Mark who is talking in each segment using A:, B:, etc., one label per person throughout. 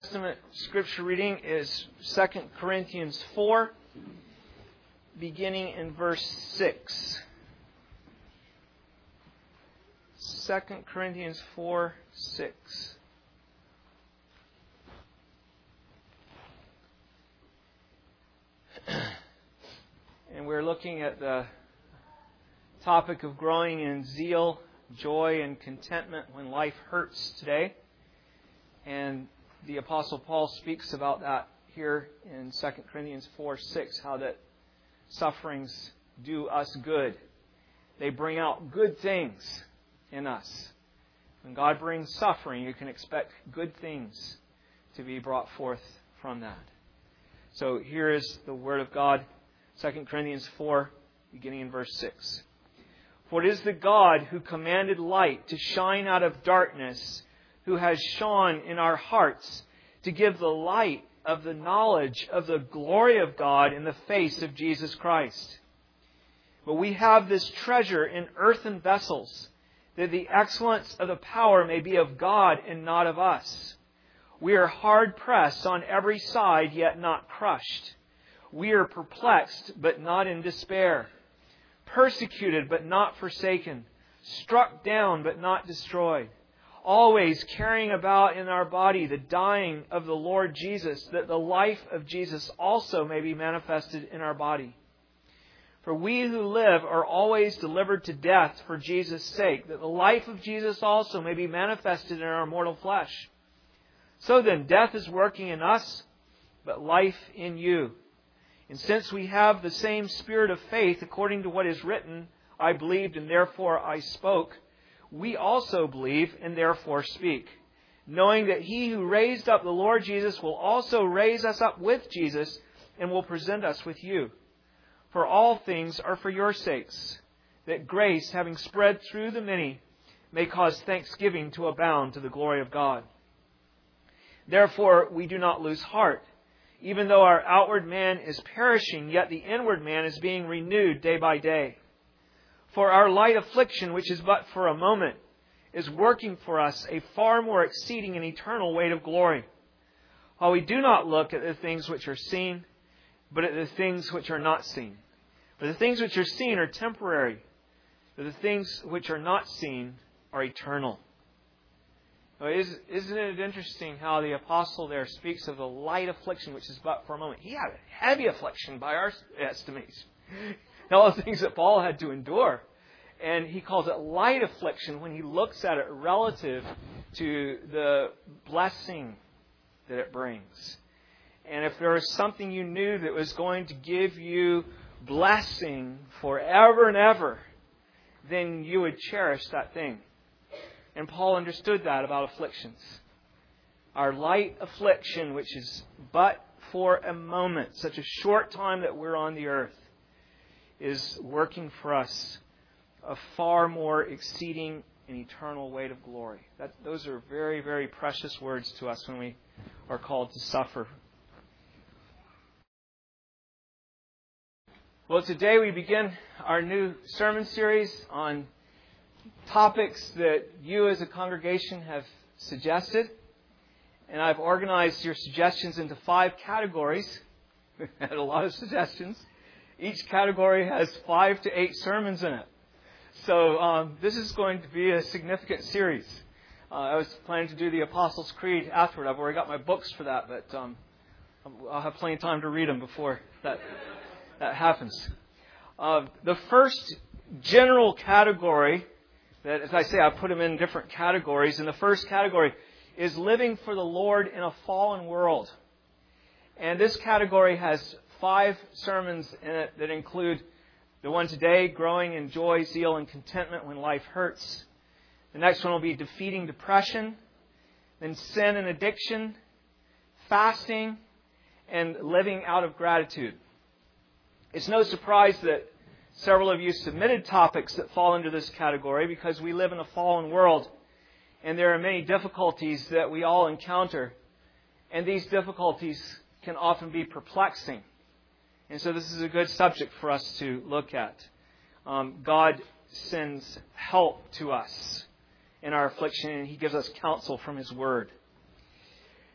A: Testament scripture reading is 2 Corinthians 4, beginning in verse 6. 2 Corinthians 4, 6. And we're looking at the topic of growing in zeal, joy, and contentment when life hurts today. And the Apostle Paul speaks about that here in 2 Corinthians 4, 6, how that sufferings do us good. They bring out good things in us. When God brings suffering, you can expect good things to be brought forth from that. So here is the Word of God, 2 Corinthians 4, beginning in verse 6. For it is the God who commanded light to shine out of darkness, who has shone in our hearts to give the light of the knowledge of the glory of God in the face of Jesus Christ. But we have this treasure in earthen vessels, that the excellence of the power may be of God and not of us. We are hard pressed on every side, yet not crushed. We are perplexed, but not in despair. Persecuted, but not forsaken. Struck down, but not destroyed. Always carrying about in our body the dying of the Lord Jesus, that the life of Jesus also may be manifested in our body. For we who live are always delivered to death for Jesus' sake, that the life of Jesus also may be manifested in our mortal flesh. So then, death is working in us, but life in you. And since we have the same spirit of faith, according to what is written, I believed and therefore I spoke, we also believe and therefore speak, knowing that He who raised up the Lord Jesus will also raise us up with Jesus and will present us with you. For all things are for your sakes, that grace, having spread through the many, may cause thanksgiving to abound to the glory of God. Therefore we do not lose heart. Even though our outward man is perishing, yet the inward man is being renewed day by day. For our light affliction, which is but for a moment, is working for us a far more exceeding and eternal weight of glory. While we do not look at the things which are seen, but at the things which are not seen. For the things which are seen are temporary, but the things which are not seen are eternal. Now, isn't it interesting how the apostle there speaks of the light affliction, which is but for a moment? He had a heavy affliction by our estimates. All the things that Paul had to endure. And he calls it light affliction when he looks at it relative to the blessing that it brings. And if there was something you knew that was going to give you blessing forever and ever, then you would cherish that thing. And Paul understood that about afflictions. Our light affliction, which is but for a moment, such a short time that we're on the earth, is working for us a far more exceeding and eternal weight of glory. Those are very, very precious words to us when we are called to suffer. Well, today we begin our new sermon series on topics that you as a congregation have suggested. And I've organized your suggestions into 5 categories. We've had a lot of suggestions. Each category has 5 to 8 sermons in it. So this is going to be a significant series. I was planning to do the Apostles' Creed afterward. I've already got my books for that, but I'll have plenty of time to read them before that happens. The first general category, that, as I say, I put them in different categories. And the first category is living for the Lord in a fallen world. And this category has 5 sermons in it that include the one today, growing in joy, zeal, and contentment when life hurts. The next one will be defeating depression, then sin and addiction, fasting, and living out of gratitude. It's no surprise that several of you submitted topics that fall into this category because we live in a fallen world and there are many difficulties that we all encounter. And these difficulties can often be perplexing. And so this is a good subject for us to look at. God sends help to us in our affliction, and He gives us counsel from His Word.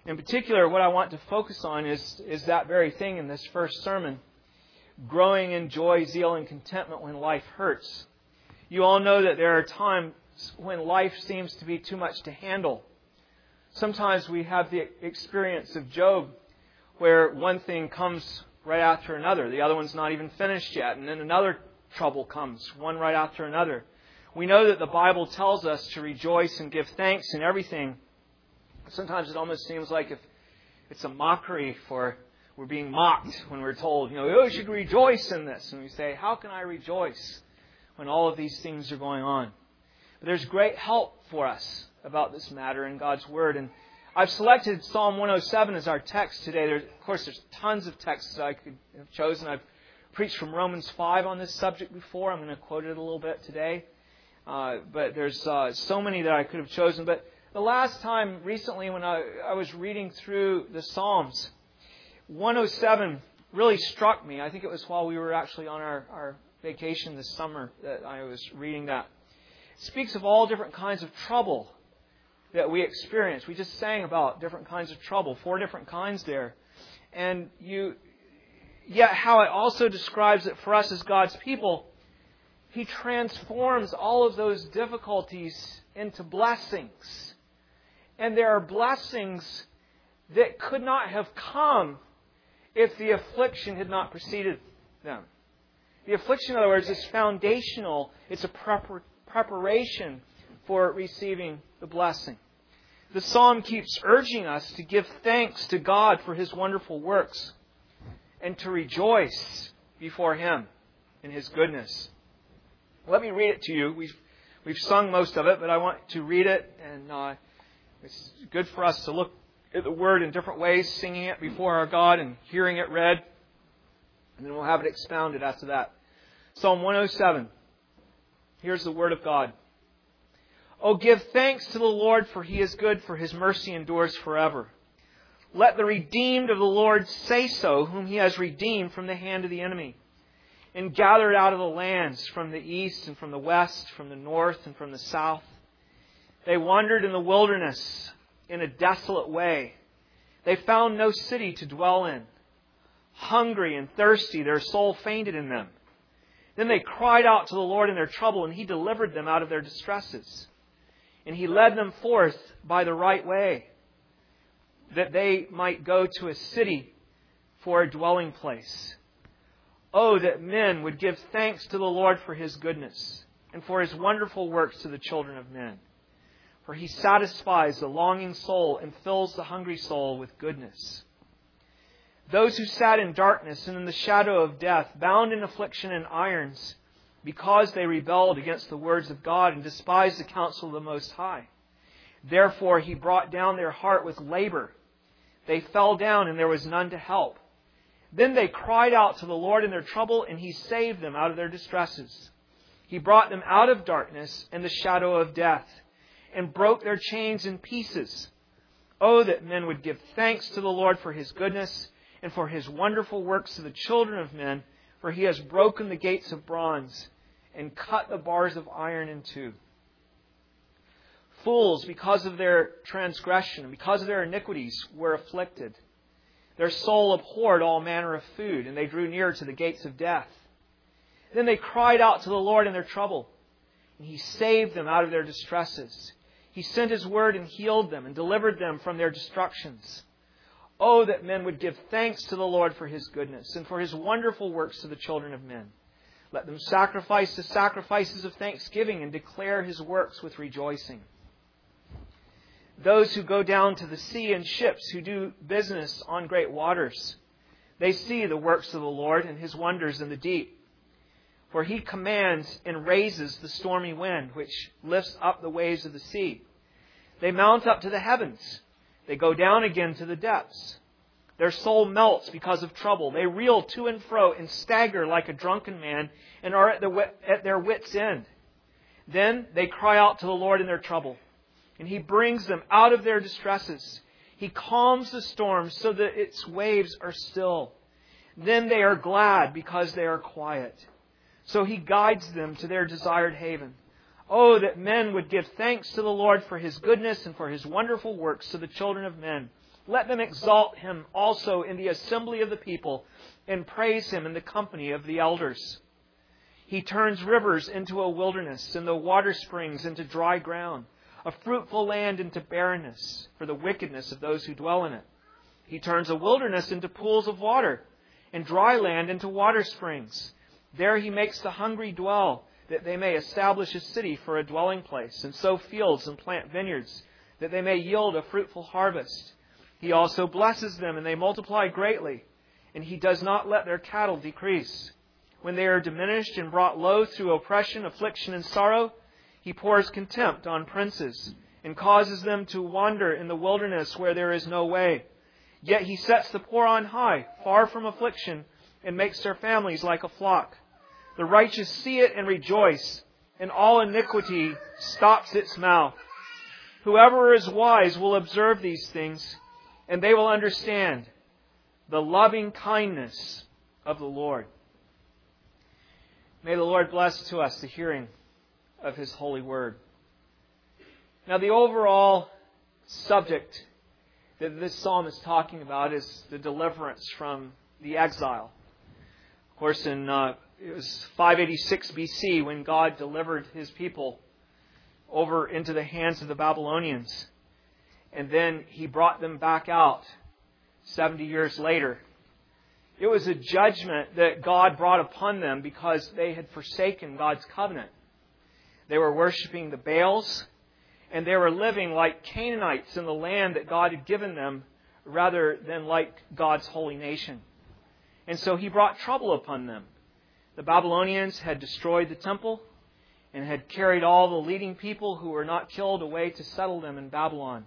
A: In particular, what I want to focus on is that very thing in this first sermon. Growing in joy, zeal, and contentment when life hurts. You all know that there are times when life seems to be too much to handle. Sometimes we have the experience of Job where one thing comes right after another. The other one's not even finished yet. And then another trouble comes, one right after another. We know that the Bible tells us to rejoice and give thanks in everything. Sometimes it almost seems like if it's a mockery for we're being mocked when we're told, you should rejoice in this. And we say, how can I rejoice when all of these things are going on? But there's great help for us about this matter in God's Word. And I've selected Psalm 107 as our text today. Of course, there's tons of texts that I could have chosen. I've preached from Romans 5 on this subject before. I'm going to quote it a little bit today. But there's so many that I could have chosen. But the last time recently when I was reading through the Psalms, 107 really struck me. I think it was while we were actually on our vacation this summer that I was reading that. It speaks of all different kinds of trouble that we experience. We just sang about different kinds of trouble, 4 different kinds there. And yet how it also describes it for us as God's people, He transforms all of those difficulties into blessings. And there are blessings that could not have come if the affliction had not preceded them. The affliction, in other words, is foundational. It's a preparation for receiving the blessing. The psalm keeps urging us to give thanks to God for His wonderful works and to rejoice before Him in His goodness. Let me read it to you. We've sung most of it, but I want to read it, and it's good for us to look at the Word in different ways, singing it before our God and hearing it read. And then we'll have it expounded after that. Psalm 107. Here's the Word of God. Oh, give thanks to the Lord, for He is good, for His mercy endures forever. Let the redeemed of the Lord say so, whom He has redeemed from the hand of the enemy, and gathered out of the lands from the east and from the west, from the north and from the south. They wandered in the wilderness in a desolate way. They found no city to dwell in. Hungry and thirsty, their soul fainted in them. Then they cried out to the Lord in their trouble, and He delivered them out of their distresses. And He led them forth by the right way, that they might go to a city for a dwelling place. Oh, that men would give thanks to the Lord for His goodness, and for His wonderful works to the children of men. For He satisfies the longing soul and fills the hungry soul with goodness. Those who sat in darkness and in the shadow of death, bound in affliction and irons, because they rebelled against the words of God and despised the counsel of the Most High. Therefore He brought down their heart with labor. They fell down, and there was none to help. Then they cried out to the Lord in their trouble, and He saved them out of their distresses. He brought them out of darkness and the shadow of death, and broke their chains in pieces. Oh, that men would give thanks to the Lord for His goodness and for His wonderful works to the children of men, for He has broken the gates of bronze and cut the bars of iron in two. Fools, because of their transgression and because of their iniquities, were afflicted. Their soul abhorred all manner of food, and they drew near to the gates of death. Then they cried out to the Lord in their trouble, and He saved them out of their distresses. He sent His word and healed them and delivered them from their destructions. Oh, that men would give thanks to the Lord for His goodness and for His wonderful works to the children of men. Let them sacrifice the sacrifices of thanksgiving and declare His works with rejoicing. Those who go down to the sea in ships, who do business on great waters, they see the works of the Lord and His wonders in the deep. For He commands and raises the stormy wind, which lifts up the waves of the sea. They mount up to the heavens. They go down again to the depths. Their soul melts because of trouble. They reel to and fro and stagger like a drunken man and are at their wits' end. Then they cry out to the Lord in their trouble, and He brings them out of their distresses. He calms the storm so that its waves are still. Then they are glad because they are quiet. So He guides them to their desired haven. Oh, that men would give thanks to the Lord for His goodness and for His wonderful works to the children of men. Let them exalt Him also in the assembly of the people and praise Him in the company of the elders. He turns rivers into a wilderness and the water springs into dry ground, a fruitful land into barrenness for the wickedness of those who dwell in it. He turns a wilderness into pools of water and dry land into water springs. There He makes the hungry dwell, that they may establish a city for a dwelling place, and sow fields and plant vineyards, that they may yield a fruitful harvest. He also blesses them, and they multiply greatly, and He does not let their cattle decrease. When they are diminished and brought low through oppression, affliction, and sorrow, He pours contempt on princes, and causes them to wander in the wilderness where there is no way. Yet He sets the poor on high, far from affliction, and makes their families like a flock. The righteous see it and rejoice, and all iniquity stops its mouth. Whoever is wise will observe these things, and they will understand the loving kindness of the Lord. May the Lord bless to us the hearing of His holy word. Now, the overall subject that this psalm is talking about is the deliverance from the exile. Of course, it was 586 BC when God delivered His people over into the hands of the Babylonians. And then He brought them back out 70 years later. It was a judgment that God brought upon them because they had forsaken God's covenant. They were worshiping the Baals, and they were living like Canaanites in the land that God had given them rather than like God's holy nation. And so He brought trouble upon them. The Babylonians had destroyed the temple and had carried all the leading people who were not killed away to settle them in Babylon.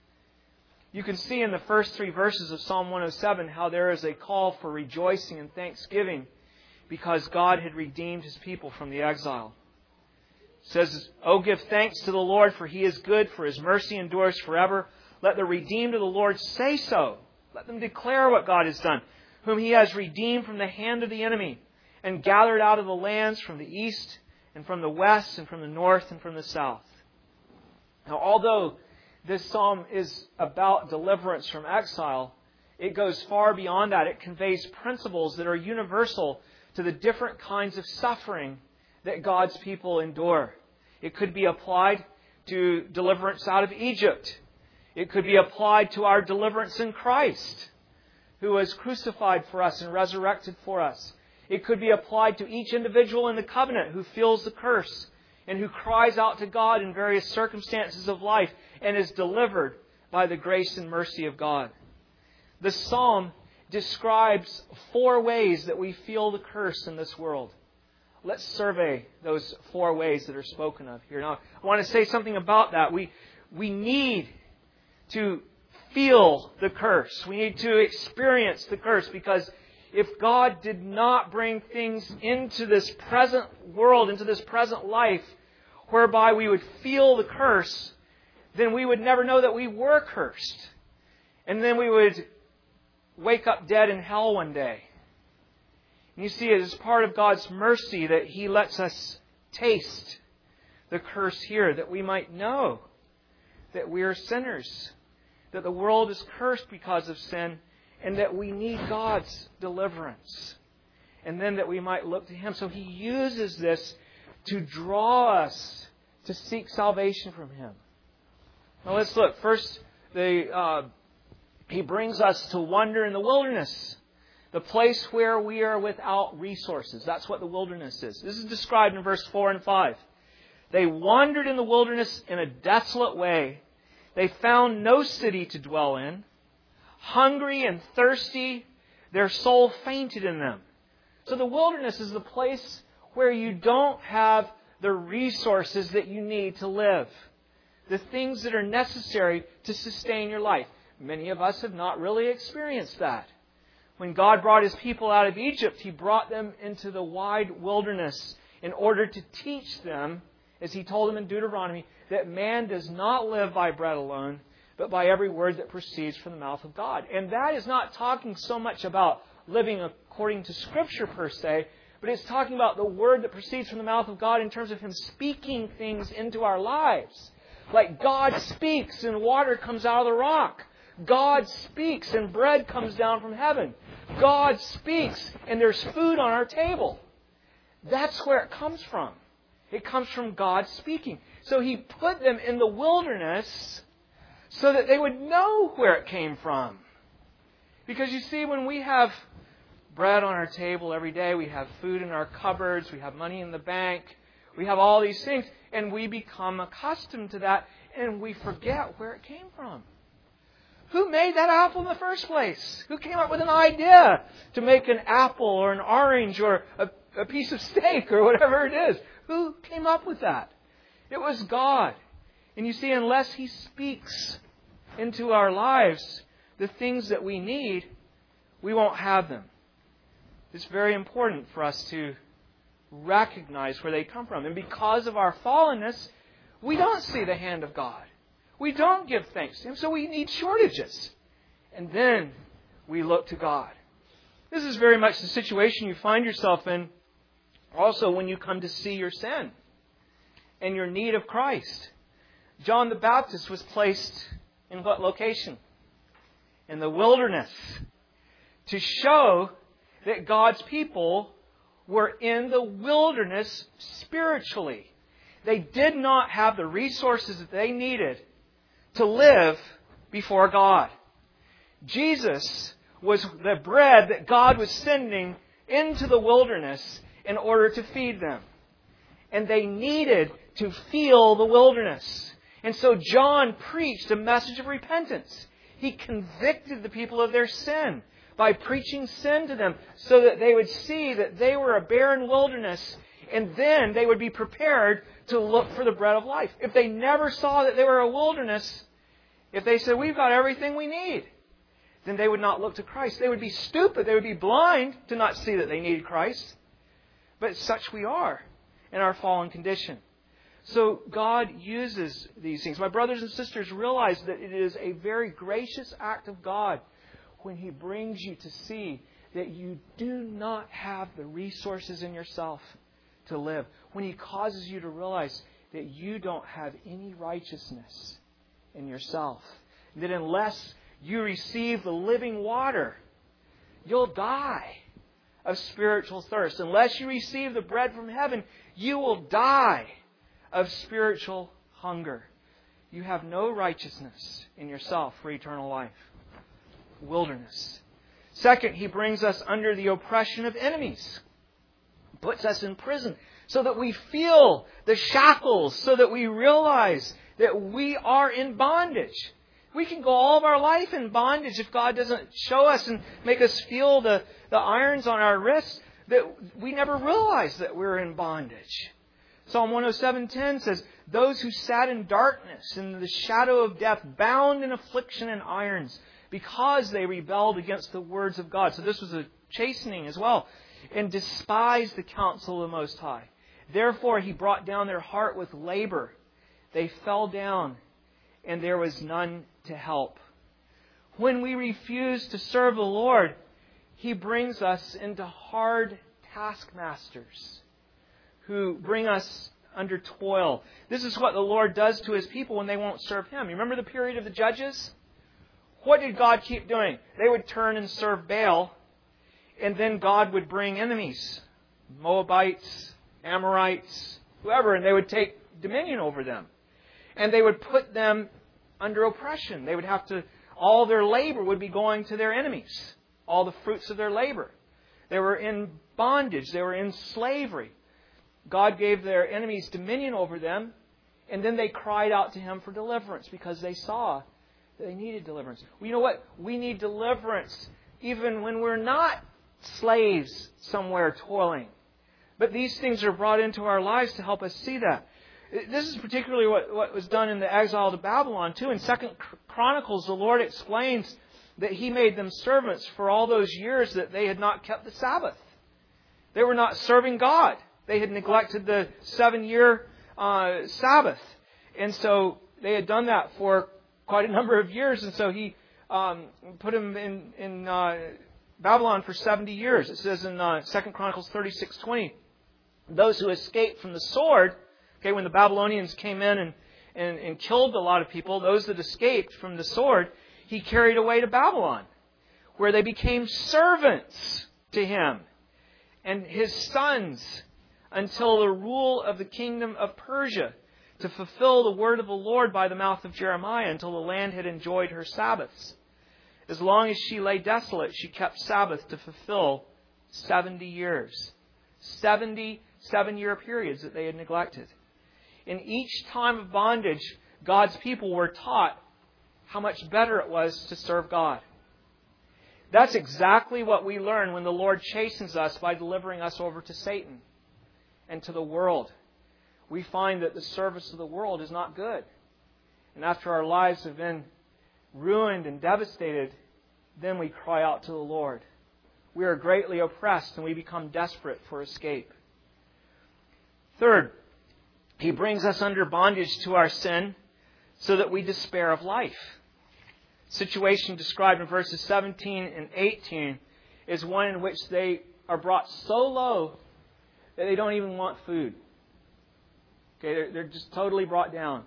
A: You can see in the first 3 verses of Psalm 107 how there is a call for rejoicing and thanksgiving because God had redeemed His people from the exile. It says, "Oh, give thanks to the Lord, for He is good, for His mercy endures forever. Let the redeemed of the Lord say so. Let them declare what God has done, whom He has redeemed from the hand of the enemy, and gathered out of the lands from the east and from the west and from the north and from the south." Now, although this psalm is about deliverance from exile, it goes far beyond that. It conveys principles that are universal to the different kinds of suffering that God's people endure. It could be applied to deliverance out of Egypt. It could be applied to our deliverance in Christ, who was crucified for us and resurrected for us. It could be applied to each individual in the covenant who feels the curse and who cries out to God in various circumstances of life and is delivered by the grace and mercy of God. The psalm describes 4 ways that we feel the curse in this world. Let's survey those 4 ways that are spoken of here. Now, I want to say something about that. We need to feel the curse. We need to experience the curse, because if God did not bring things into this present world, into this present life, whereby we would feel the curse, then we would never know that we were cursed. And then we would wake up dead in hell one day. And you see, it is part of God's mercy that He lets us taste the curse here, that we might know that we are sinners, that the world is cursed because of sin, and that we need God's deliverance. And then that we might look to Him. So He uses this to draw us to seek salvation from Him. Now let's look. First, He brings us to wander in the wilderness, the place where we are without resources. That's what the wilderness is. This is described in verse 4 and 5. They wandered in the wilderness in a desolate way. They found no city to dwell in. Hungry and thirsty, their soul fainted in them. So the wilderness is the place where you don't have the resources that you need to live, the things that are necessary to sustain your life. Many of us have not really experienced that. When God brought His people out of Egypt, He brought them into the wide wilderness in order to teach them, as He told them in Deuteronomy, that man does not live by bread alone, but by every word that proceeds from the mouth of God. And that is not talking so much about living according to Scripture per se, but it's talking about the word that proceeds from the mouth of God in terms of Him speaking things into our lives. Like God speaks and water comes out of the rock. God speaks and bread comes down from heaven. God speaks and there's food on our table. That's where it comes from. It comes from God speaking. So He put them in the wilderness so that they would know where it came from. Because you see, when we have bread on our table every day, we have food in our cupboards, we have money in the bank, we have all these things, and we become accustomed to that, and we forget where it came from. Who made that apple in the first place? Who came up with an idea to make an apple or an orange or a piece of steak or whatever it is? Who came up with that? It was God. And you see, unless He speaks into our lives the things that we need, we won't have them. It's very important for us to recognize where they come from. And because of our fallenness, we don't see the hand of God. We don't give thanks to Him, so we need shortages. And then we look to God. This is very much the situation you find yourself in also when you come to see your sin and your need of Christ. John the Baptist was placed in what location? In the wilderness, to show that God's people were in the wilderness spiritually. They did not have the resources that they needed to live before God. Jesus was the bread that God was sending into the wilderness in order to feed them. And they needed to feel the wilderness. And so John preached a message of repentance. He convicted the people of their sin by preaching sin to them so that they would see that they were a barren wilderness, and then they would be prepared to look for the bread of life. If they never saw that they were a wilderness, if they said, we've got everything we need, then they would not look to Christ. They would be stupid. They would be blind to not see that they needed Christ. But such we are in our fallen condition. So God uses these things. My brothers and sisters, realize that it is a very gracious act of God when He brings you to see that you do not have the resources in yourself to live. When He causes you to realize that you don't have any righteousness in yourself. That unless you receive the living water, you'll die of spiritual thirst. Unless you receive the bread from heaven, you will die of spiritual hunger. You have no righteousness in yourself for eternal life. Wilderness. Second, He brings us under the oppression of enemies. Puts us in prison so that we feel the shackles, so that we realize that we are in bondage. We can go all of our life in bondage if God doesn't show us and make us feel the irons on our wrists, that we never realize that we're in bondage. Psalm 107:10 says, those who sat in darkness in the shadow of death, bound in affliction and irons, because they rebelled against the words of God. So this was a chastening as well. And despised the counsel of the Most High. Therefore He brought down their heart with labor. They fell down, and there was none to help. When we refuse to serve the Lord, He brings us into hard taskmasters who bring us under toil. This is what the Lord does to His people when they won't serve Him. You remember the period of the judges? What did God keep doing? They would turn and serve Baal, and then God would bring enemies, Moabites, Amorites, whoever, and they would take dominion over them. And they would put them under oppression. They would have to, all their labor would be going to their enemies. All the fruits of their labor. They were in bondage. They were in slavery. God gave their enemies dominion over them, and then they cried out to Him for deliverance because they saw that they needed deliverance. Well, you know what? We need deliverance even when we're not slaves somewhere toiling. But these things are brought into our lives to help us see that. This is particularly what was done in the exile to Babylon too. In 2 Chronicles, the Lord explains that He made them servants for all those years that they had not kept the Sabbath. They were not serving God. They had neglected the 7-year Sabbath. And so they had done that for quite a number of years. And so He put them in Babylon for 70 years. It says in 2 Chronicles 36:20, those who escaped from the sword, okay, when the Babylonians came in and killed a lot of people, those that escaped from the sword, he carried away to Babylon, where they became servants to him and his sons until the rule of the kingdom of Persia, to fulfill the word of the Lord by the mouth of Jeremiah, until the land had enjoyed her Sabbaths. As long as she lay desolate, she kept Sabbath to fulfill 70 years. 70 7-year periods that they had neglected. In each time of bondage, God's people were taught how much better it was to serve God. That's exactly what we learn when the Lord chastens us by delivering us over to Satan and to the world. We find that the service of the world is not good. And after our lives have been ruined and devastated, then we cry out to the Lord. We are greatly oppressed and we become desperate for escape. Third, He brings us under bondage to our sin so that we despair of life. Situation described in verses 17 and 18 is one in which they are brought so low that they don't even want food. Okay, they're just totally brought down.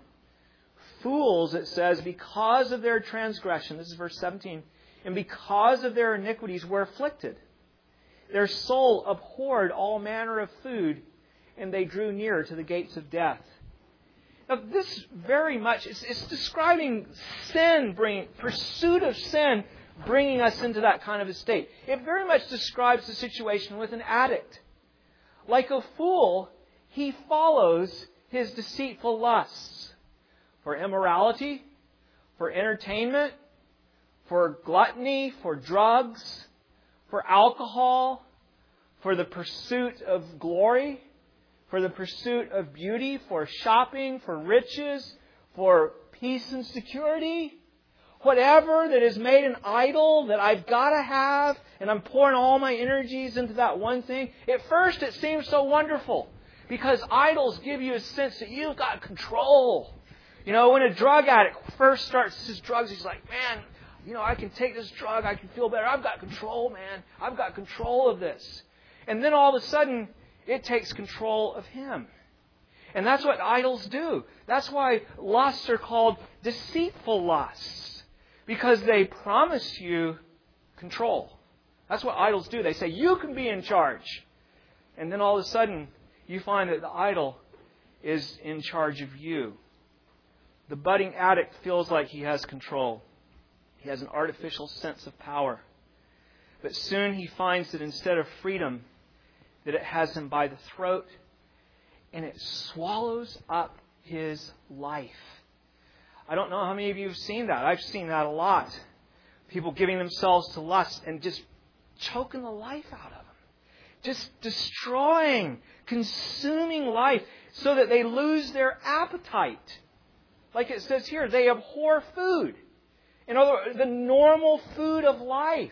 A: Fools, it says, because of their transgression, this is verse 17, and because of their iniquities were afflicted. Their soul abhorred all manner of food, and they drew near to the gates of death. Now, this very much is describing sin, pursuit of sin, bringing us into that kind of a state. It very much describes the situation with an addict. Like a fool, he follows his deceitful lusts for immorality, for entertainment, for gluttony, for drugs, for alcohol, for the pursuit of glory, for the pursuit of beauty, for shopping, for riches, for peace and security. Whatever that is made an idol that I've got to have, and I'm pouring all my energies into that one thing. At first it seems so wonderful because idols give you a sense that you've got control. You know, when a drug addict first starts his drugs, he's like, man, you know, I can take this drug, I can feel better. I've got control, man. I've got control of this. And then all of a sudden, it takes control of him. And that's what idols do. That's why lusts are called deceitful lusts. Because they promise you control. That's what idols do. They say, you can be in charge. And then all of a sudden, you find that the idol is in charge of you. The budding addict feels like he has control. He has an artificial sense of power. But soon he finds that instead of freedom, that it has him by the throat, and it swallows up his life. I don't know how many of you have seen that. I've seen that a lot. People giving themselves to lust and just choking the life out of them. Just destroying, consuming life so that they lose their appetite. Like it says here, they abhor food. In other words, the normal food of life.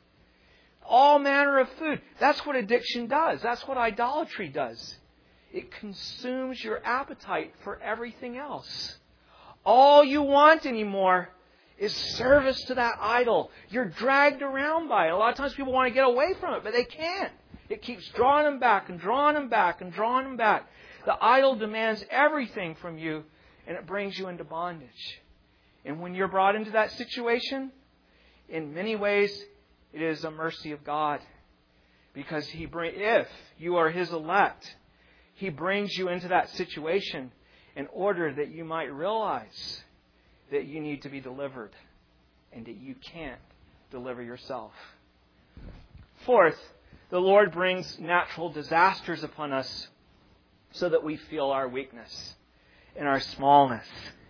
A: All manner of food. That's what addiction does. That's what idolatry does. It consumes your appetite for everything else. All you want anymore is service to that idol. You're dragged around by it. A lot of times people want to get away from it, but they can't. It keeps drawing them back and drawing them back and drawing them back. The idol demands everything from you, and it brings you into bondage. And when you're brought into that situation, in many ways, it is a mercy of God. Because if you are His elect, He brings you into that situation in order that you might realize that you need to be delivered and that you can't deliver yourself. Fourth, the Lord brings natural disasters upon us so that we feel our weakness and our smallness.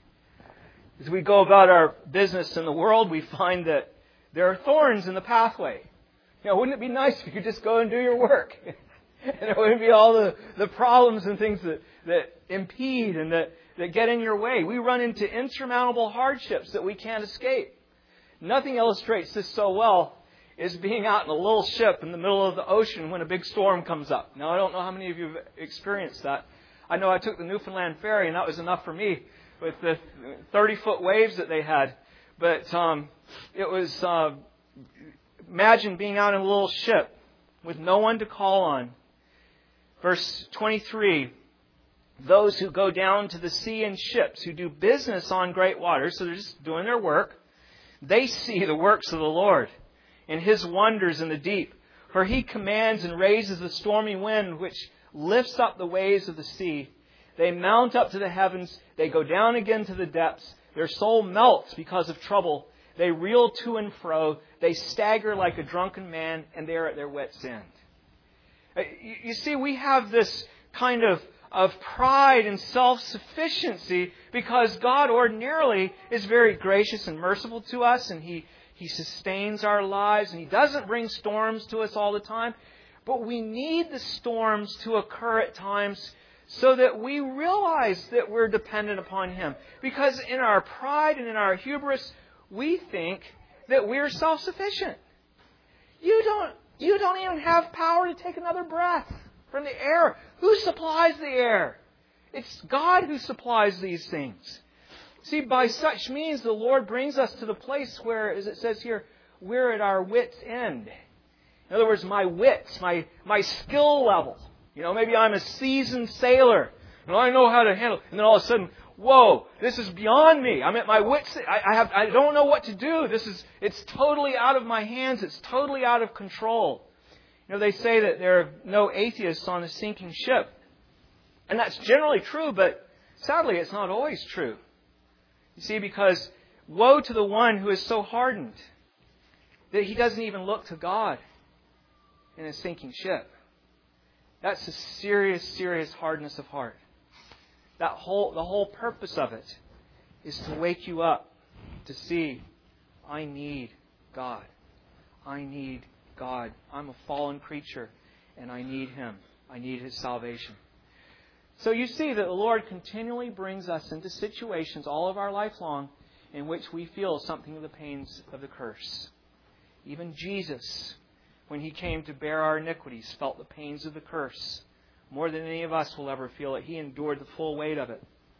A: As we go about our business in the world, we find that there are thorns in the pathway. You know, wouldn't it be nice if you could just go and do your work? And there wouldn't be all the problems and things that impede and that get in your way. We run into insurmountable hardships that we can't escape. Nothing illustrates this so well as being out in a little ship in the middle of the ocean when a big storm comes up. Now, I don't know how many of you have experienced that. I know I took the Newfoundland ferry, and that was enough for me with the 30-foot waves that they had. But it was, imagine being out in a little ship with no one to call on. Verse 23, those who go down to the sea in ships, who do business on great waters, so they're just doing their work. They see the works of the Lord and His wonders in the deep. For He commands and raises the stormy wind, which lifts up the waves of the sea. They mount up to the heavens. They go down again to the depths. Their soul melts because of trouble. They reel to and fro. They stagger like a drunken man, and they are at their wits' end. You see, we have this kind of pride and self-sufficiency because God ordinarily is very gracious and merciful to us, and He sustains our lives, and He doesn't bring storms to us all the time. But we need the storms to occur at times so that we realize that we're dependent upon Him. Because in our pride and in our hubris, we think that we're self-sufficient. You don't even have power to take another breath from the air. Who supplies the air? It's God who supplies these things. See, by such means, the Lord brings us to the place where, as it says here, we're at our wits' end. In other words, my wits, my skill level. Maybe I'm a seasoned sailor, and I know how to handle it. And then all of a sudden, whoa, this is beyond me. I'm at my wits' end. I don't know what to do. It's totally out of my hands. It's totally out of control. They say that there are no atheists on a sinking ship. And that's generally true, but sadly, it's not always true. You see, because woe to the one who is so hardened that he doesn't even look to God in a sinking ship. That's a serious, serious hardness of heart. The whole purpose of it is to wake you up to see, I need God. I need God. I'm a fallen creature, and I need Him. I need His salvation. So you see that the Lord continually brings us into situations all of our life long in which we feel something of the pains of the curse. Even Jesus, when He came to bear our iniquities, felt the pains of the curse more than any of us will ever feel it. He endured the full weight of it.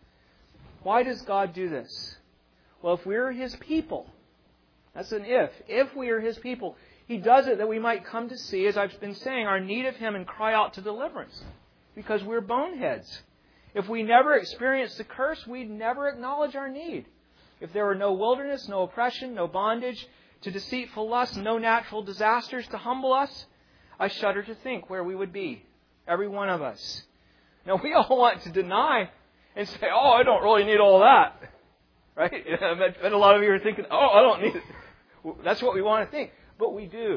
A: Why does God do this? Well, if we're His people, that's an if we are His people, He does it that we might come to see, as I've been saying, our need of Him and cry out to deliverance. Because we're boneheads. If we never experienced the curse, we'd never acknowledge our need. If there were no wilderness, no oppression, no bondage to deceitful lust, no natural disasters to humble us, I shudder to think where we would be. Every one of us. Now, we all want to deny and say, I don't really need all that. Right? And a lot of you are thinking, I don't need it. That's what we want to think. But we do.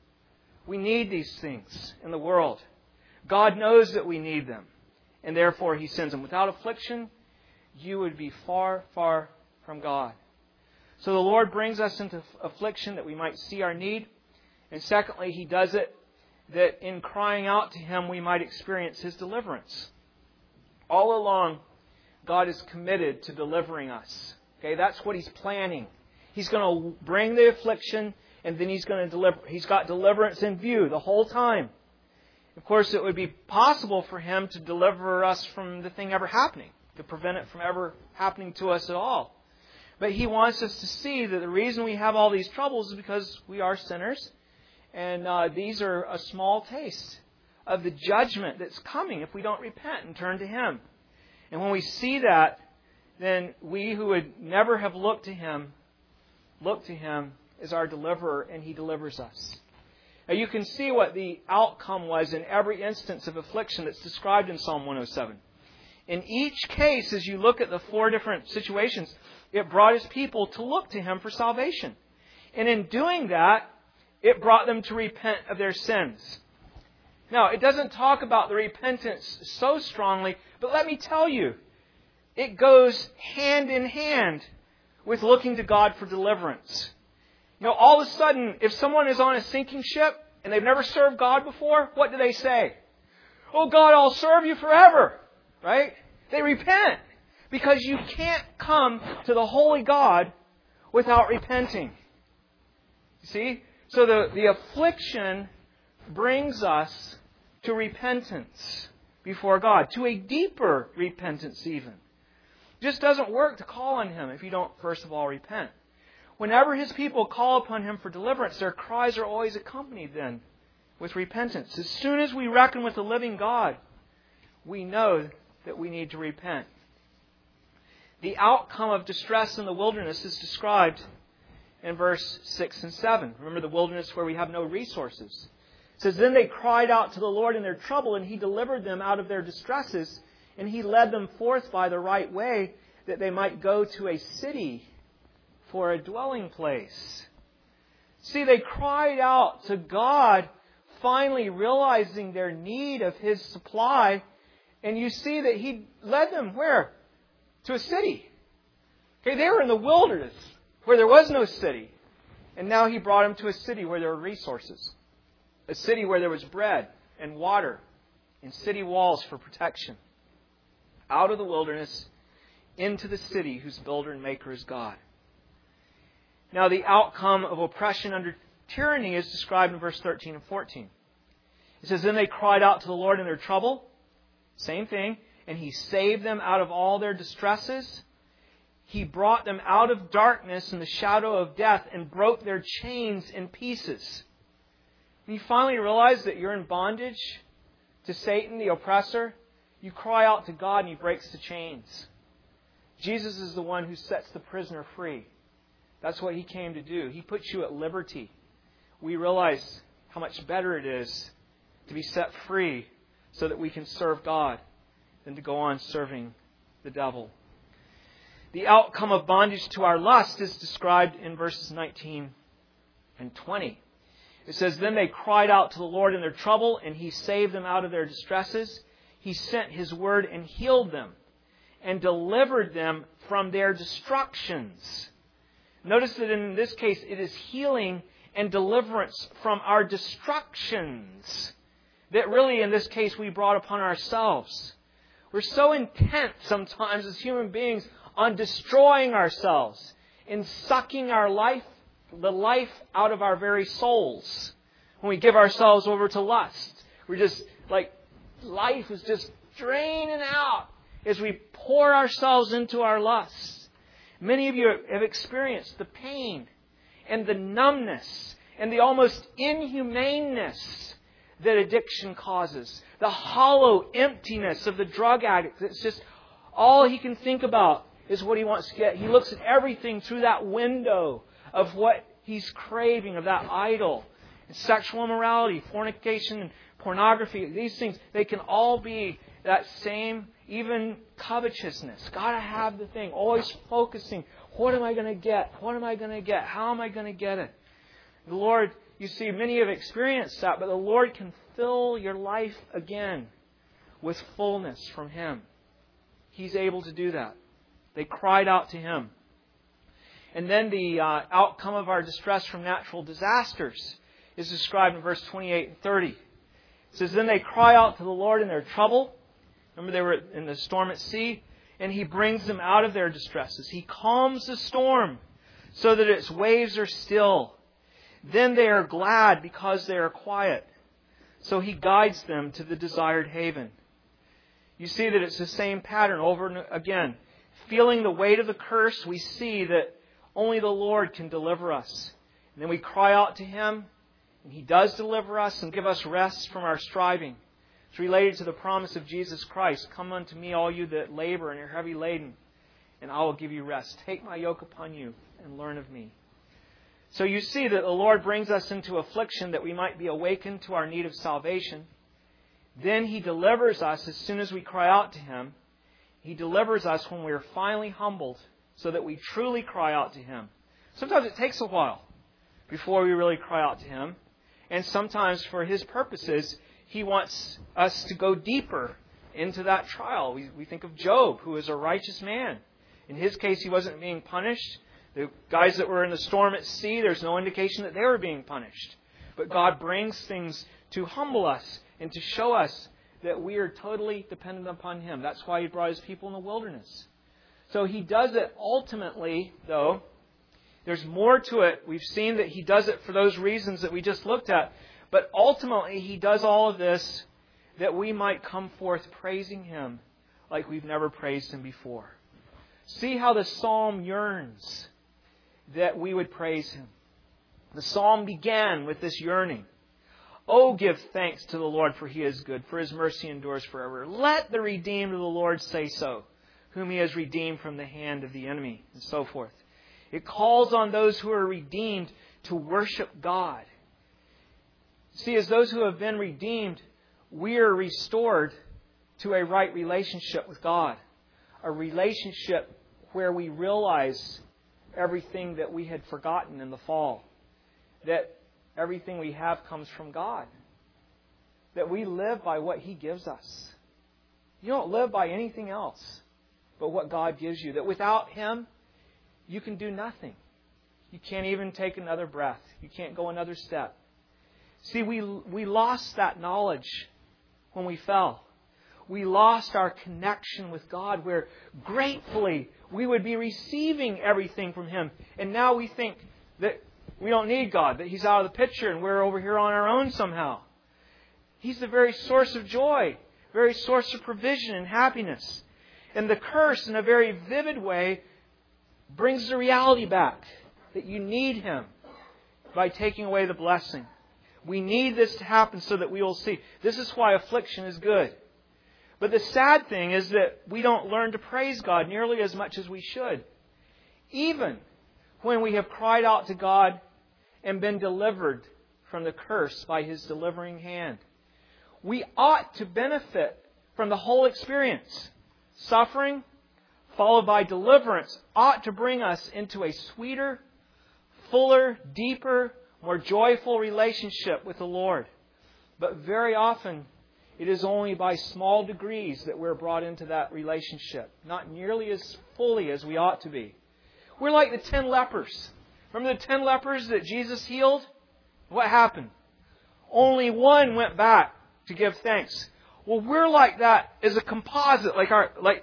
A: We need these things in the world. God knows that we need them, and therefore He sends them. Without affliction, you would be far, far from God. So the Lord brings us into affliction that we might see our need. And secondly, He does it that in crying out to Him, we might experience His deliverance. All along, God is committed to delivering us. Okay, that's what He's planning. He's going to bring the affliction, and then He's going to deliver. He's got deliverance in view the whole time. Of course, it would be possible for Him to deliver us from the thing ever happening, to prevent it from ever happening to us at all. But He wants us to see that the reason we have all these troubles is because we are sinners, and these are a small taste of the judgment that's coming if we don't repent and turn to Him. And when we see that, then we who would never have looked to Him, look to Him as our deliverer, and He delivers us. Now you can see what the outcome was in every instance of affliction that's described in Psalm 107. In each case, as you look at the 4 different situations, it brought His people to look to Him for salvation. And in doing that, it brought them to repent of their sins. Now, it doesn't talk about the repentance so strongly, but let me tell you, it goes hand in hand with looking to God for deliverance. All of a sudden, if someone is on a sinking ship and they've never served God before, what do they say? Oh God, I'll serve you forever. Right? They repent. Because you can't come to the holy God without repenting. You see? So the affliction brings us to repentance before God. To a deeper repentance even. It just doesn't work to call on Him if you don't first of all repent. Whenever His people call upon Him for deliverance, their cries are always accompanied then with repentance. As soon as we reckon with the living God, we know that we need to repent. The outcome of distress in the wilderness is described in verse 6 and 7. Remember the wilderness where we have no resources. It says, then they cried out to the Lord in their trouble, and He delivered them out of their distresses, and He led them forth by the right way, that they might go to a city for a dwelling place. See, they cried out to God, finally realizing their need of His supply, and you see that He led them where? To a city. Okay, they were in the wilderness where there was no city. And now He brought them to a city where there were resources. A city where there was bread and water and city walls for protection. Out of the wilderness into the city whose builder and maker is God. Now the outcome of oppression under tyranny is described in verse 13 and 14. It says, then they cried out to the Lord in their trouble. Same thing. And He saved them out of all their distresses. He brought them out of darkness and the shadow of death and broke their chains in pieces. When you finally realize that you're in bondage to Satan, the oppressor, you cry out to God and He breaks the chains. Jesus is the one who sets the prisoner free. That's what He came to do. He puts you at liberty. We realize how much better it is to be set free so that we can serve God than to go on serving the devil. The outcome of bondage to our lust is described in verses 19 and 20. It says, then they cried out to the Lord in their trouble, and He saved them out of their distresses. He sent His word and healed them and delivered them from their destructions. Notice that in this case, it is healing and deliverance from our destructions that really, in this case, we brought upon ourselves. We're so intent sometimes as human beings on destroying ourselves, in sucking our life, the life out of our very souls. When we give ourselves over to lust, we're just like, life is just draining out as we pour ourselves into our lusts. Many of you have experienced the pain and the numbness and the almost inhumaneness that addiction causes. The hollow emptiness of the drug addict. It's just all he can think about is what he wants to get. He looks at everything through that window of what he's craving, of that idol. And sexual immorality, fornication, and pornography, these things, they can all be that same, even covetousness. Gotta have the thing. Always focusing. What am I going to get? What am I going to get? How am I going to get it? The Lord, you see, many have experienced that, but the Lord can fill your life again with fullness from Him. He's able to do that. They cried out to Him. And then the outcome of our distress from natural disasters is described in verse 28 and 30. It says, then they cry out to the Lord in their trouble. Remember, they were in the storm at sea. And He brings them out of their distresses. He calms the storm so that its waves are still. Then they are glad because they are quiet. So He guides them to the desired haven. You see that it's the same pattern over and again. Feeling the weight of the curse, we see that only the Lord can deliver us. And then we cry out to Him, and He does deliver us and give us rest from our striving. It's related to the promise of Jesus Christ. Come unto me, all you that labor and are heavy laden, and I will give you rest. Take my yoke upon you and learn of me. So you see that the Lord brings us into affliction that we might be awakened to our need of salvation. Then He delivers us as soon as we cry out to Him. He delivers us when we are finally humbled so that we truly cry out to Him. Sometimes it takes a while before we really cry out to Him. And sometimes for His purposes, He wants us to go deeper into that trial. We think of Job, who is a righteous man. In his case, he wasn't being punished. The guys that were in the storm at sea, there's no indication that they were being punished. But God brings things to humble us and to show us that we are totally dependent upon Him. That's why He brought His people in the wilderness. So He does it ultimately, though. There's more to it. We've seen that He does it for those reasons that we just looked at. But ultimately, He does all of this that we might come forth praising Him like we've never praised Him before. See how the psalm yearns that we would praise Him. The psalm began with this yearning. Oh, give thanks to the Lord, for He is good, for His mercy endures forever. Let the redeemed of the Lord say so, whom He has redeemed from the hand of the enemy, and so forth. It calls on those who are redeemed to worship God. See, as those who have been redeemed, we are restored to a right relationship with God. A relationship where we realize everything that we had forgotten in the fall. That everything we have comes from God. That we live by what He gives us. You don't live by anything else but what God gives you. That without Him, you can do nothing. You can't even take another breath. You can't go another step. See, we lost that knowledge when we fell. We lost our connection with God where gratefully we would be receiving everything from Him. And now we think that we don't need God, that He's out of the picture and we're over here on our own somehow. He's the very source of joy, very source of provision and happiness. And the curse, in a very vivid way, brings the reality back that you need Him by taking away the blessing. We need this to happen so that we will see. This is why affliction is good. But the sad thing is that we don't learn to praise God nearly as much as we should. Even when we have cried out to God and been delivered from the curse by His delivering hand. We ought to benefit from the whole experience. Suffering, followed by deliverance, ought to bring us into a sweeter, fuller, deeper, more joyful relationship with the Lord. But very often, it is only by small degrees that we're brought into that relationship. Not nearly as fully as we ought to be. We're like the 10 lepers. Remember the 10 lepers that Jesus healed? What happened? Only one went back to give thanks. Well, we're like that as a composite. Like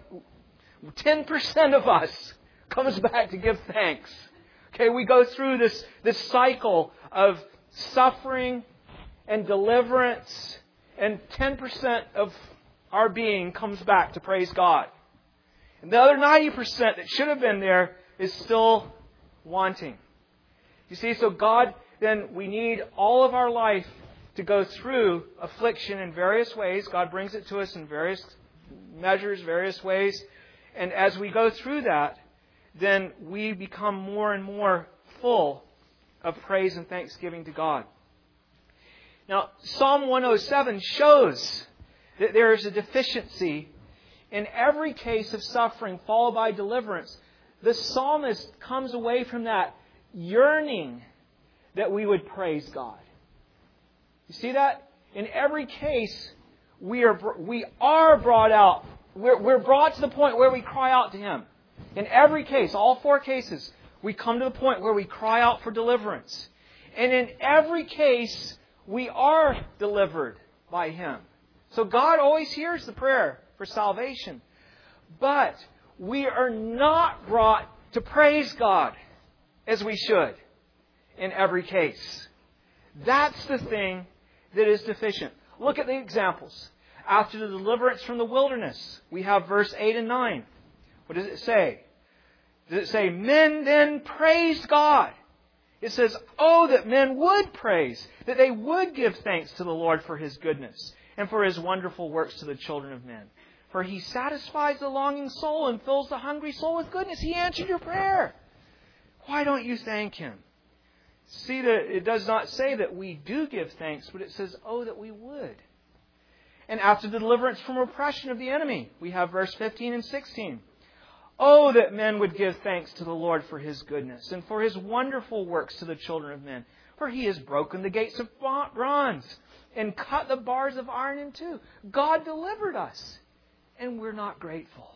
A: 10% of us comes back to give thanks. Okay, we go through this cycle of suffering and deliverance, and 10% of our being comes back to praise God. And the other 90% that should have been there is still wanting. You see, so God, then we need all of our life to go through affliction in various ways. God brings it to us in various measures, various ways. And as we go through that, then we become more and more full of praise and thanksgiving to God. Now, Psalm 107 shows that there is a deficiency in every case of suffering followed by deliverance. The psalmist comes away from that yearning that we would praise God. You see that? In every case, we are brought out. We're brought to the point where we cry out to Him. In every case, all 4 cases, we come to the point where we cry out for deliverance. And in every case, we are delivered by Him. So God always hears the prayer for salvation. But we are not brought to praise God as we should in every case. That's the thing that is deficient. Look at the examples. After the deliverance from the wilderness, we have verse 8 and 9. What does it say? Does it say, men then praised God? It says, oh, that men would praise, that they would give thanks to the Lord for His goodness and for His wonderful works to the children of men. For He satisfies the longing soul and fills the hungry soul with goodness. He answered your prayer. Why don't you thank Him? See that it does not say that we do give thanks, but it says, oh, that we would. And after the deliverance from oppression of the enemy, we have verse 15 and 16. Oh, that men would give thanks to the Lord for His goodness and for His wonderful works to the children of men. For He has broken the gates of bronze and cut the bars of iron in two. God delivered us, and we're not grateful.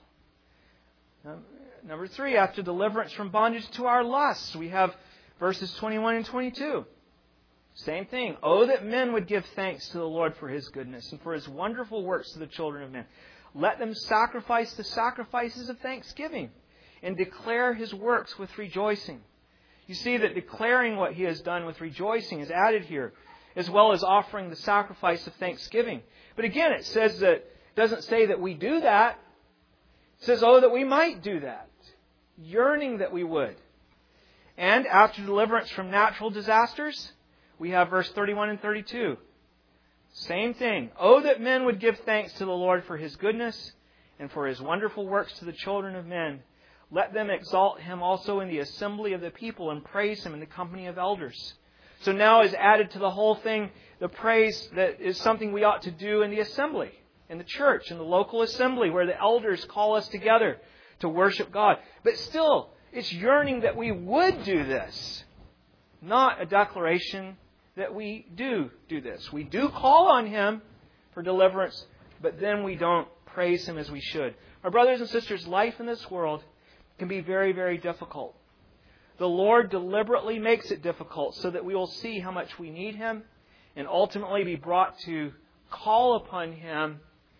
A: Number 3, after deliverance from bondage to our lusts, we have verses 21 and 22. Same thing. Oh, that men would give thanks to the Lord for His goodness and for His wonderful works to the children of men. Let them sacrifice the sacrifices of thanksgiving and declare His works with rejoicing. You see that declaring what He has done with rejoicing is added here, as well as offering the sacrifice of thanksgiving. But again, it says that it doesn't say that we do that. It says, oh, that we might do that. Yearning that we would. And after deliverance from natural disasters, we have verse 31 and 32. Same thing. Oh, that men would give thanks to the Lord for His goodness and for His wonderful works to the children of men. Let them exalt Him also in the assembly of the people and praise Him in the company of elders. So now is added to the whole thing the praise that is something we ought to do in the assembly, in the church, in the local assembly where the elders call us together to worship God. But still, it's yearning that we would do this, not a declaration that we do this. We do call on Him for deliverance, but then we don't praise Him as we should. My brothers and sisters, life in this world can be very, very difficult. The Lord deliberately makes it difficult so that we will see how much we need Him and ultimately be brought to call upon Him.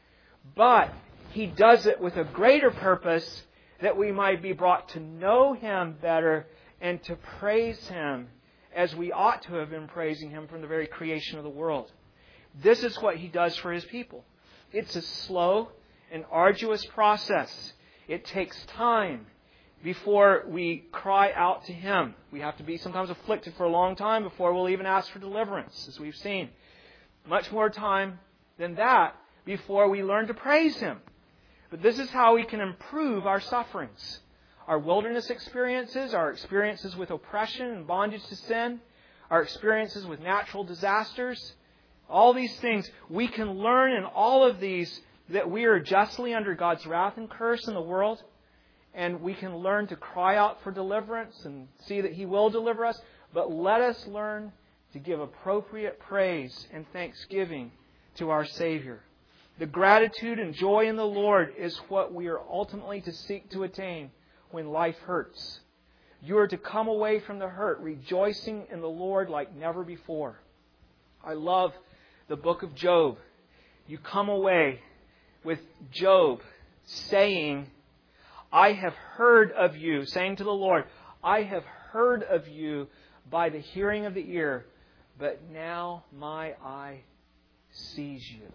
A: But He does it with a greater purpose, that we might be brought to know Him better and to praise Him as we ought to have been praising Him from the very creation of the world. This is what He does for His people. It's a slow and arduous process. It takes time before we cry out to Him. We have to be sometimes afflicted for a long time before we'll even ask for deliverance, as we've seen. Much more time than that before we learn to praise Him. But this is how we can improve our sufferings. Our wilderness experiences, our experiences with oppression and bondage to sin, our experiences with natural disasters, all these things, we can learn in all of these that we are justly under God's wrath and curse in the world. And we can learn to cry out for deliverance and see that He will deliver us. But let us learn to give appropriate praise and thanksgiving to our Savior. The gratitude and joy in the Lord is what we are ultimately to seek to attain when life hurts. You are to come away from the hurt rejoicing in the Lord like never before. I love the book of Job. You come away with Job saying, I have heard of you, saying to the Lord, I have heard of you by the hearing of the ear, but now my eye sees you.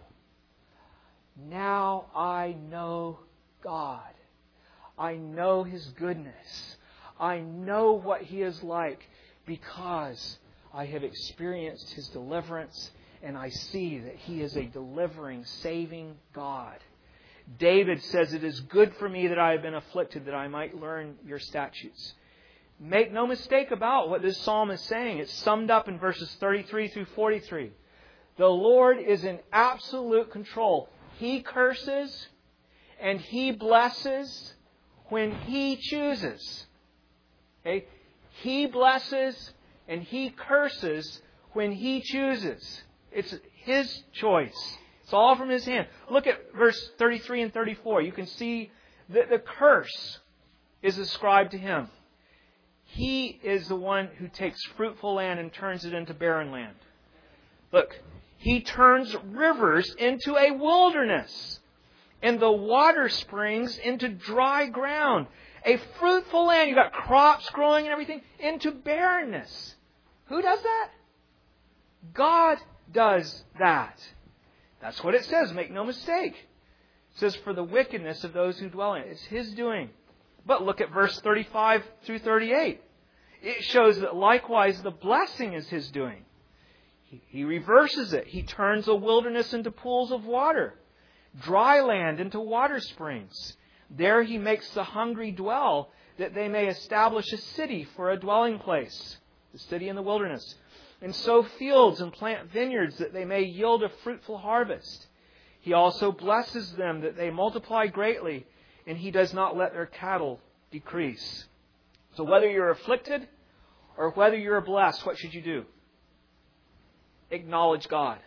A: Now I know God. I know His goodness. I know what He is like because I have experienced His deliverance and I see that He is a delivering, saving God. David says, it is good for me that I have been afflicted, that I might learn your statutes. Make no mistake about what this psalm is saying. It's summed up in verses 33 through 43. The Lord is in absolute control. He curses and He blesses when He chooses. Okay? He blesses and He curses when He chooses. It's His choice. It's all from His hand. Look at verse 33 and 34. You can see that the curse is ascribed to Him. He is the one who takes fruitful land and turns it into barren land. Look, He turns rivers into a wilderness and the water springs into dry ground. A fruitful land, you've got crops growing and everything, into barrenness. Who does that? God does that. That's what it says. Make no mistake. It says, for the wickedness of those who dwell in it. It's His doing. But look at verse 35 through 38. It shows that likewise the blessing is His doing. He reverses it. He turns a wilderness into pools of water, dry land into water springs. There He makes the hungry dwell, that they may establish a city for a dwelling place, the city in the wilderness, and sow fields and plant vineyards, that they may yield a fruitful harvest. He also blesses them that they multiply greatly, and He does not let their cattle decrease. So whether you're afflicted or whether you're blessed, what should you do? Acknowledge God.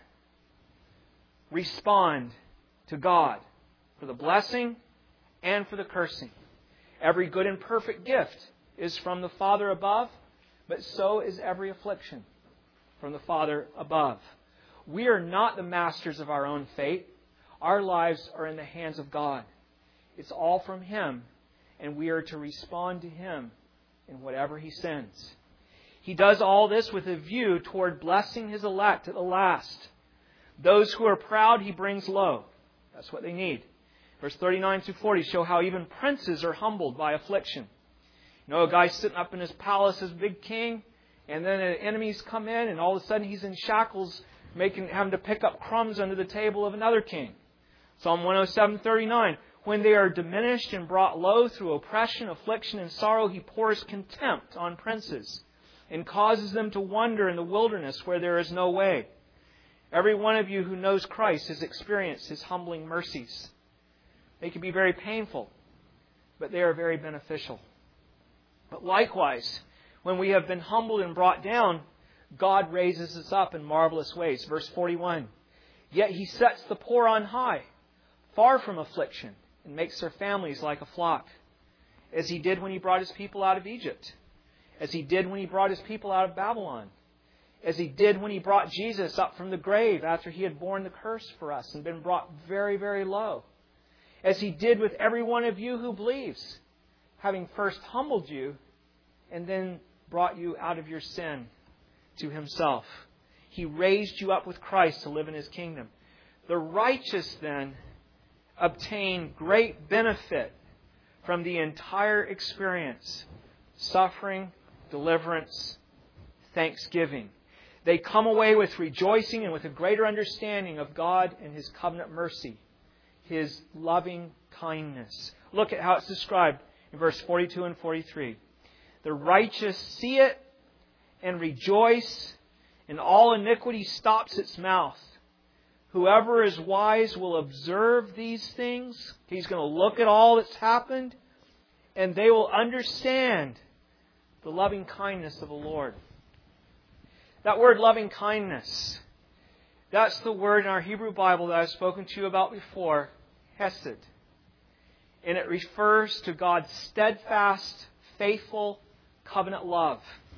A: Respond to God for the blessing and for the cursing. Every good and perfect gift is from the Father above, but so is every affliction from the Father above. We are not the masters of our own fate. Our lives are in the hands of God. It's all from Him, and we are to respond to Him in whatever He sends. He does all this with a view toward blessing His elect at the last. Those who are proud He brings low. That's what they need. Verse 39 through 40 show how even princes are humbled by affliction. You know, a guy sitting up in his palace as big king, and then enemies come in, and all of a sudden he's in shackles, having to pick up crumbs under the table of another king. Psalm 107:39. When they are diminished and brought low through oppression, affliction, and sorrow, He pours contempt on princes and causes them to wander in the wilderness where there is no way. Every one of you who knows Christ has experienced His humbling mercies. They can be very painful, but they are very beneficial. But likewise, when we have been humbled and brought down, God raises us up in marvelous ways. Verse 41, yet He sets the poor on high, far from affliction, and makes their families like a flock, as He did when He brought His people out of Egypt, as He did when He brought His people out of Babylon, as He did when He brought Jesus up from the grave after He had borne the curse for us and been brought very, very low, as He did with every one of you who believes, having first humbled you and then brought you out of your sin to Himself. He raised you up with Christ to live in His kingdom. The righteous then obtain great benefit from the entire experience: suffering, deliverance, thanksgiving. They come away with rejoicing and with a greater understanding of God and His covenant mercy, His loving kindness. Look at how it's described in verse 42 and 43. The righteous see it and rejoice, and all iniquity stops its mouth. Whoever is wise will observe these things. He's going to look at all that's happened, and they will understand the loving kindness of the Lord. That word loving kindness, that's the word in our Hebrew Bible that I've spoken to you about before, hesed. And it refers to God's steadfast, faithful, covenant love.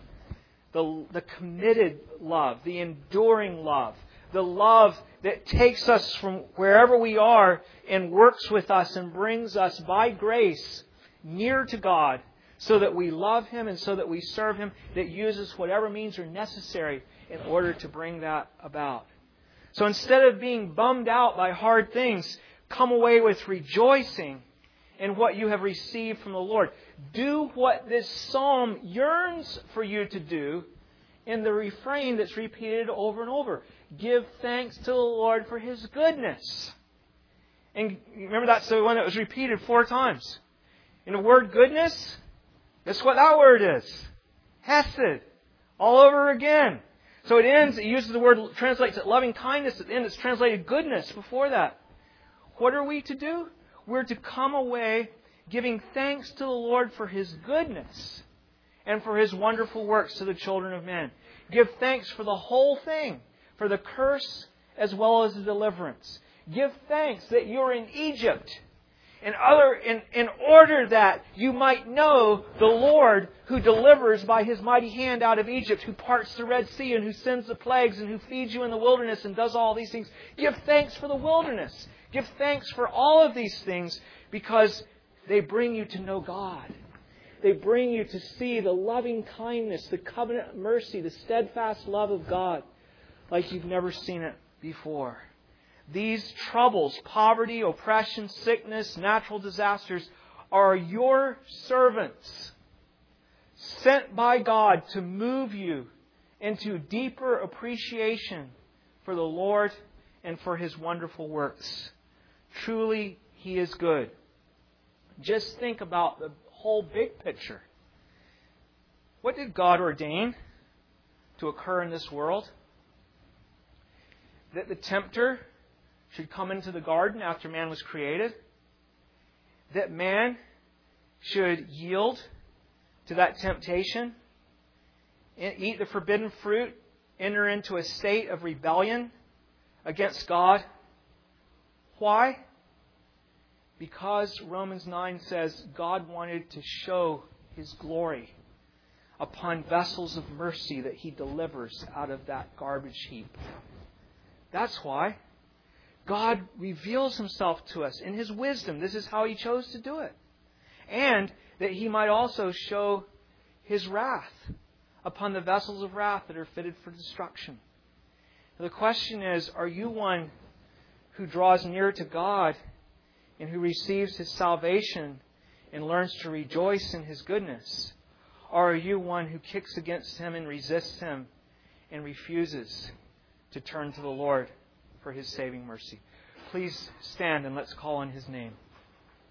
A: The committed love, the enduring love, the love that takes us from wherever we are and works with us and brings us by grace near to God so that we love Him and so that we serve Him, that uses whatever means are necessary in order to bring that about. So instead of being bummed out by hard things, come away with rejoicing in what you have received from the Lord. Do what this psalm yearns for you to do in the refrain that's repeated over and over. Give thanks to the Lord for His goodness. And remember, that's the one that was repeated 4 times. In the word goodness, that's what that word is. Hesed. All over again. So it ends, it uses the word, translates it loving kindness. At the end, it's translated goodness before that. What are we to do? We're to come away giving thanks to the Lord for His goodness and for His wonderful works to the children of men. Give thanks for the whole thing, for the curse as well as the deliverance. Give thanks that you're in Egypt in order that you might know the Lord who delivers by His mighty hand out of Egypt, who parts the Red Sea and who sends the plagues and who feeds you in the wilderness and does all these things. Give thanks for the wilderness. Give thanks for all of these things because they bring you to know God. They bring you to see the loving kindness, the covenant mercy, the steadfast love of God like you've never seen it before. These troubles, poverty, oppression, sickness, natural disasters are your servants sent by God to move you into deeper appreciation for the Lord and for His wonderful works. Truly, He is good. Just think about the whole big picture. What did God ordain to occur in this world? That the tempter should come into the garden after man was created. That man should yield to that temptation, eat the forbidden fruit, enter into a state of rebellion against God. Why? Because Romans 9 says God wanted to show His glory upon vessels of mercy that He delivers out of that garbage heap. That's why God reveals Himself to us in His wisdom. This is how He chose to do it. And that He might also show His wrath upon the vessels of wrath that are fitted for destruction. Now, the question is, are you one who draws near to God and who receives His salvation and learns to rejoice in His goodness? Or are you one who kicks against Him and resists Him and refuses to turn to the Lord for His saving mercy? Please stand and let's call on His name.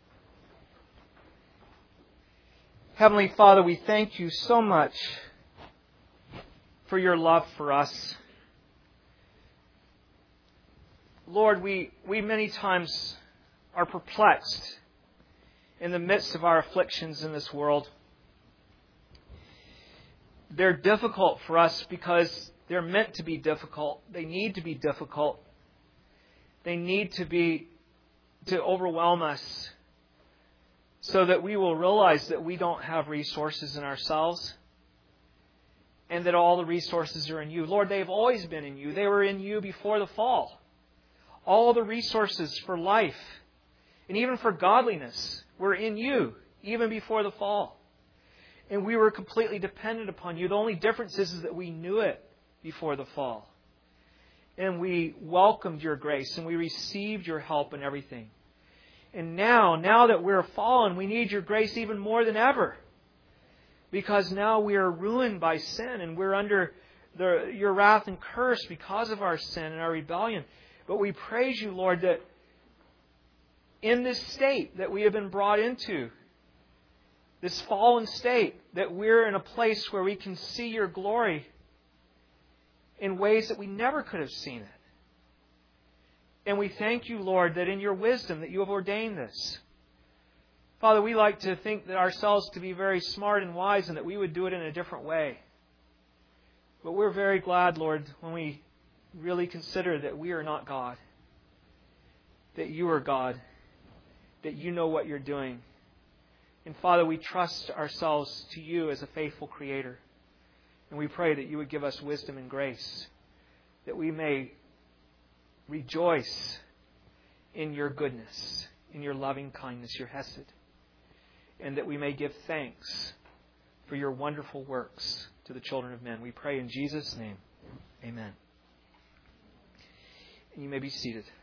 A: Heavenly Father, we thank you so much for your love for us. Lord, we many times are perplexed in the midst of our afflictions in this world. They're difficult for us because they're meant to be difficult. They need to be difficult. They need to overwhelm us so that we will realize that we don't have resources in ourselves and that all the resources are in you. Lord, they've always been in you. They were in you before the fall. All the resources for life and even for godliness were in you even before the fall. And we were completely dependent upon you. The only difference is that we knew it before the fall. And we welcomed your grace and we received your help in everything. And now that we're fallen, we need your grace even more than ever. Because now we are ruined by sin and we're under your wrath and curse because of our sin and our rebellion. But we praise you, Lord, that in this state that we have been brought into, this fallen state, that we're in a place where we can see your glory in ways that we never could have seen it. And we thank you, Lord, that in your wisdom that you have ordained this. Father, we like to think that ourselves to be very smart and wise and that we would do it in a different way. But we're very glad, Lord, when we really consider that we are not God, that you are God, that you know what you're doing. And Father, we trust ourselves to you as a faithful Creator. And we pray that you would give us wisdom and grace, that we may rejoice in your goodness, in your loving kindness, your hesed, and that we may give thanks for your wonderful works to the children of men. We pray in Jesus' name. Amen. And you may be seated.